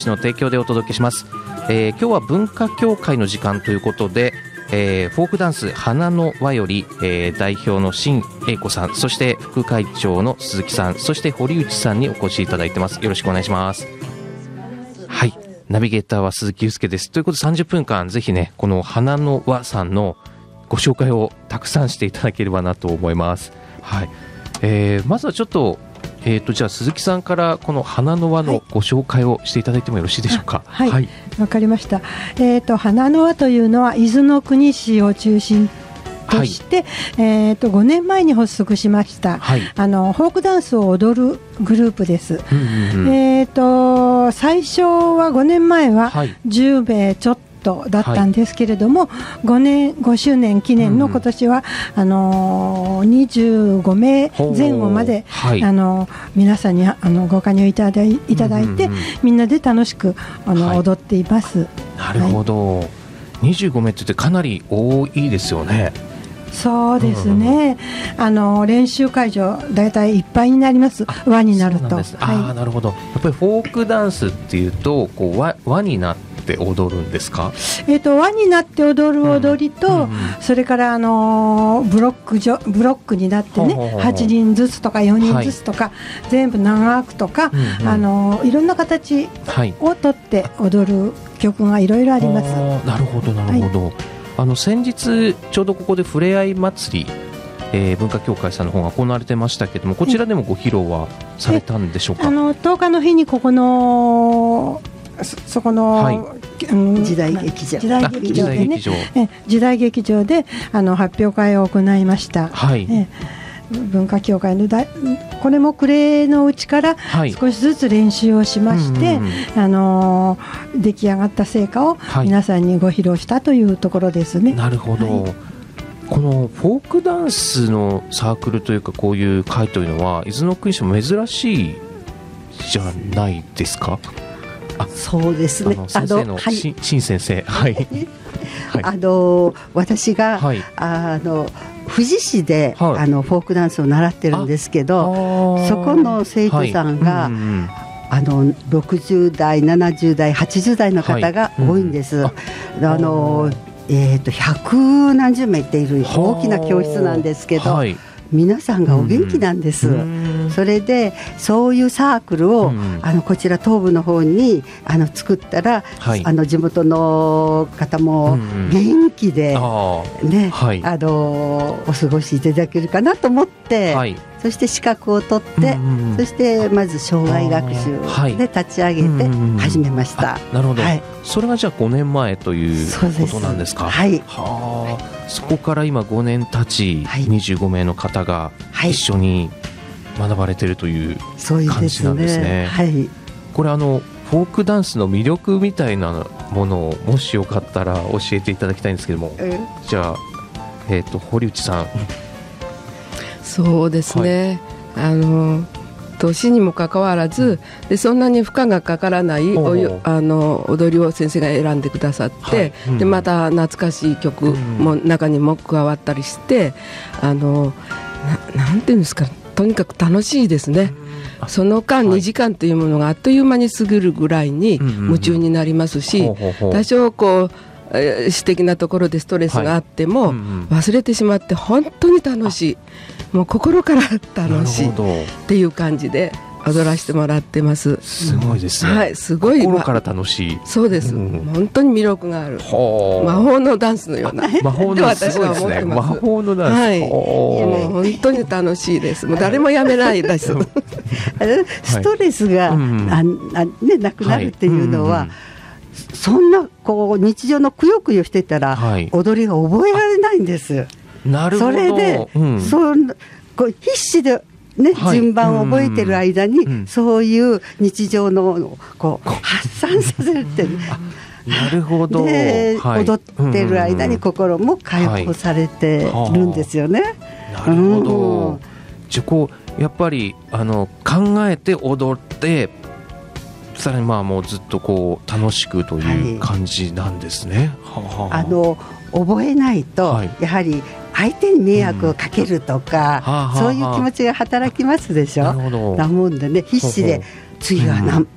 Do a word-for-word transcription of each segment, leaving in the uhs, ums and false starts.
の提供でお届けします。えー、今日は文化協会の時間ということで、えー、フォークダンス花の輪より、えー、代表の新英子さん、そして副会長の鈴木さん、そして堀内さんにお越しいただいてます。よろしくお願いします。はい、ナビゲーターは鈴木祐介です。ということでさんじゅっぷんかんぜひね、この花の輪さんのご紹介をたくさんしていただければなと思います。はい、えー、まずはちょっとえー、とじゃあ鈴木さんからこの花の輪のご紹介をしていただいてもよろしいでしょうか。 はい、わ、 はいはい、かりました。えー、と花の輪というのは伊豆の国市を中心として、はい、えー、とごねんまえに発足しました、はい、あのフォークダンスを踊るグループです。うんうんうん、えー、と最初はごねんまえはじゅうめいちょっとだったんですけれども、はい、ごねんごしゅうねん記念の今年は、うん、あのにじゅうごめいぜん後まで、はい、あの皆さんにあのご加入いただ い, いただいて、うんうんうん、みんなで楽しくあの、はい、踊っています。 なるほど、はい、にじゅうごめいってかなり多いですよね。 そうですね、うん、あの練習会場だいたいいっぱいになります。輪になると。 そうなんです、はい、あ、なるほど。やっぱりフォークダンスっていうとこう 輪, 輪になって踊るんですか。 えー、と輪になって踊る踊りと、うんうんうん、それから、あのー、ブロックじょブロックになってね、ほうほうほう、はちにんずつとかよにんずつとか、はい、全部長くとか、うんうん、あのー、いろんな形をとって踊る曲がいろいろあります。 なるほどなるほど、はい、あの先日ちょうどここでふれあい祭り、えー、文化協会さんの方が行われてましたけども、こちらでもご披露はされたんでしょうか。 あのとおかの日にここの そ, そこの、はい、うん、時代劇場時代劇場でね、え時代劇場であの発表会を行いました。はい、え文化協会のだこれも暮れのうちから少しずつ練習をしまして、はい、うんうん、あの出来上がった成果を皆さんにご披露したというところですね。 はい、なるほど、はい、このフォークダンスのサークルというかこういう会というのは伊豆の国市も珍しいじゃないですか。 あ、そうですね。 あの先生の、はい、新先生、はいはい、 あの私が、はい、あの富士市で、はい、あのフォークダンスを習ってるんですけど、そこの生徒さんが、はい、うんうん、あのろくじゅうだいななじゅうだいはちじゅうだいの方が多いんです。はい、うん、あのえー、と百何十名っている大きな教室なんですけど、はい、皆さんがお元気なんです。うん、それでそういうサークルを、うん、あのこちら東部の方にあの作ったら、はい、あの地元の方も元気で、うん、ね、はい、あのお過ごしいただけるかなと思って、はい、そして資格を取って、うんうん、そしてまず障害学習で立ち上げて始めました。 なるほど、はい、それがじゃあごねんまえということなんですか。 はい、 はあ、そこから今ごねん経ち、はい、にじゅうごめいの方が一緒に学ばれているという感じなんですね。 はい、 これあのフォークダンスの魅力みたいなものをもしよかったら教えていただきたいんですけども、えじゃあ、えー、と堀内さん。 そうですね、はい、あの年にもかかわらずでそんなに負荷がかからないおおあの踊りを先生が選んでくださって、はい、うん、でまた懐かしい曲も中にも加わったりして、あの な, なんていうんですか、とにかく楽しいですね。その間にじかんというものがあっという間に過ぎるぐらいに夢中になりますし、多少こう私的なところでストレスがあっても、はい、うんうん、忘れてしまって本当に楽しい、もう心から楽しいっていう感じで踊らせてもらってます。 すごいですね、 はい、すごい心から楽しい。 そうです、うん、本当に魅力がある魔法のダンスのような魔法のダンス、すごいですね、魔法のダンス、 はい、もう本当に楽しいです。もう誰もやめないです、はい、 ストレスが、はい、ああね、なくなるっていうのは、はい、うんうん、そんなこう日常のくよくよしてたら、はい、踊りが覚えられないんです。 なるほど。 それで、うん、そこう必死で、ね、はい、順番を覚えてる間に、うんうん、そういう日常のこう発散させるっていう、 なるほど。 で、はい、踊ってる間に心も解放されてるんですよね。 はい、なるほど、うん、じゃあこうやっぱりあの考えて踊ってさらにまあもうずっとこう楽しくという感じなんですね。 はい、はあ、あの覚えないと、はい、やはり相手に迷惑をかけるとか、うん、はあはあ、そういう気持ちが働きますでしょ。なるほど。なもんでね、必死で次は 何,、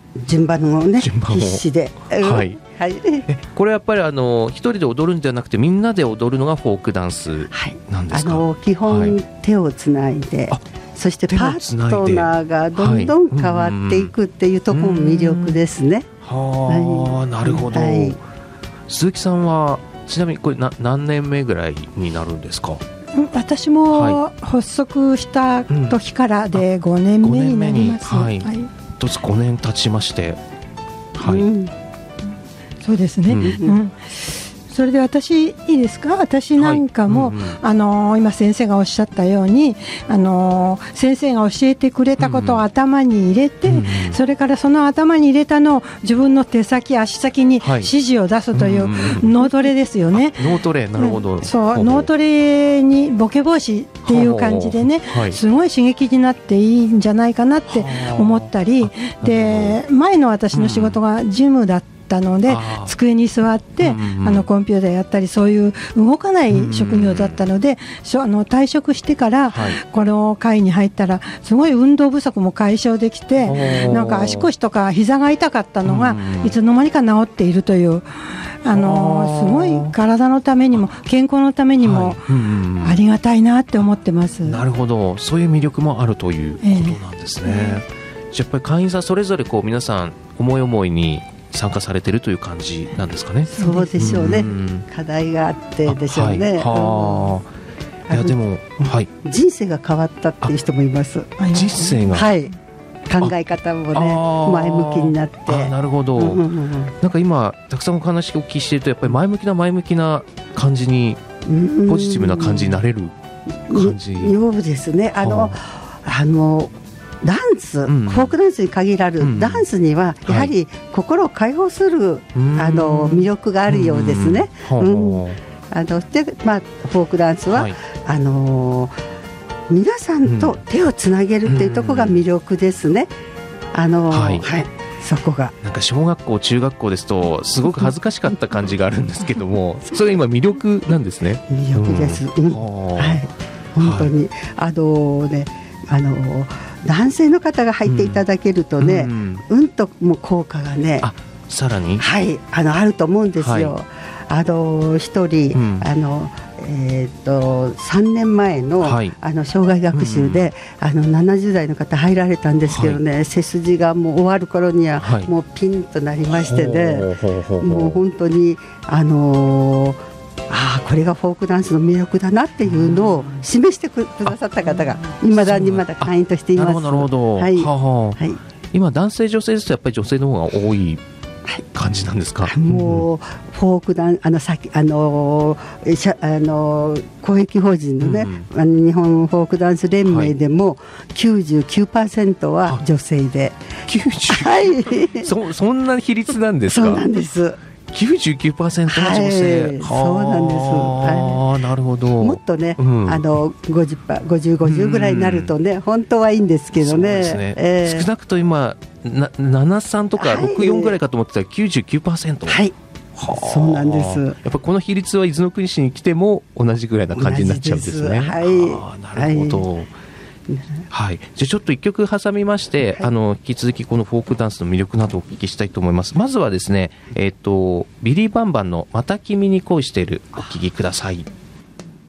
順番をね必死で、 はいはい、えこれやっぱりあの一人で踊るんじゃなくてみんなで踊るのがフォークダンスなんですか？ はい、あの基本、はい、手をつないで、そしてパートナーがどんどん変わっていくっていうところも魅力ですね。 はあ、はい、なるほど、はい、鈴木さんはちなみにこれな何年目ぐらいになるんですか？ 私も発足した時からでごねんめになります。 はい、はい、どうぞごねん経ちまして、はい、うん、 そうですね、うんうん、それで私いいですか？私なんかも、はい、うんうん、あのー、今先生がおっしゃったように、あのー、先生が教えてくれたことを頭に入れて、うんうん、それからその頭に入れたのを自分の手先足先に指示を出すという脳トレですよね。 脳トレ、なるほど、 うん、そう脳トレにボケ防止っていう感じでね、はい、すごい刺激になっていいんじゃないかなって思ったりで、前の私の仕事がジムだったので、机に座って、うんうん、あのコンピューターやったりそういう動かない職業だったので、うん、あの退職してから、はい、この会に入ったらすごい運動不足も解消できて、なんか足腰とか膝が痛かったのが、うん、いつの間にか治っているという、あのすごい体のためにも健康のためにもありがたいなって思ってます。 なるほど、そういう魅力もあるということなんですね。えー、やっぱり会員さんそれぞれこう皆さん思い思いに参加されているという感じなんですかね。 そうでしょうね、うん、課題があってでしょうね。 はい、うん、いやでも、はい、 人生が変わったっていう人もいます。 人生が、 はい、考え方もね前向きになって。 あ、なるほど、うんうんうん、なんか今たくさんお話をお聞きしているとやっぱり前向きな前向きな感じに、ポジティブな感じになれる感じようですね。あのあのダンス、うん、フォークダンスに限らず、うん、ダンスにはやはり心を解放する、はい、あの魅力があるようですね。うん、あので、まあ、フォークダンスは、はい、あの皆さんと手をつなげるっていうところが魅力ですね。あの、はいはい、そこがなんか小学校中学校ですとすごく恥ずかしかった感じがあるんですけどもそれが今魅力なんですね。 魅力です、うんうん、はい、本当に、はい、あのねあの男性の方が入っていただけるとね、うん、うんとも効果がね、 あ、さらに、 はい、あのあると思うんですよ。はい、あの一人、うん、あのえー、とさんねんまえ の,、はい、あの障害学習で、うん、あのななじゅう代の方入られたんですけどね、はい、背筋がもう終わる頃には、はい、もうピンとなりましてね、もう本当にあのーああこれがフォークダンスの魅力だなっていうのを示してくださった方がいまだにまだ会員としています。 なるほど、はいはは、はい、今男性女性ですとやっぱり女性の方が多い感じなんですか？ はい、もうフォークダンあのさあのあの公益法人のね、うん、あの日本フォークダンス連盟でも きゅうじゅうきゅうパーセント は女性で、 きゅうじゅう、はい、そ, そんな比率なんですか？ そうなんです。 きゅうじゅうきゅうパーセント が女性、はい、 そうなんです。 はい、なるほど。もっとね、うん、あの ごじゅう、ごじゅう、ごじゅうぐらいになるとね、うん、本当はいいんですけどね。そうですね、えー、 少なくと今なななじゅうさんとかろくじゅうよんぐらいかと思ってたら きゅうじゅうきゅうパーセント、 はい、そうなんです。 やっぱこの比率は伊豆の国市に来ても同じぐらいな感じになっちゃうんですね。 はい、 あ、なるほど。はいはい、じゃあちょっと一曲挟みまして、はい、あの引き続きこのフォークダンスの魅力などをお聞きしたいと思います。まずはですね、えーと、ビリー・バンバンのまた君に恋しているお聞きください。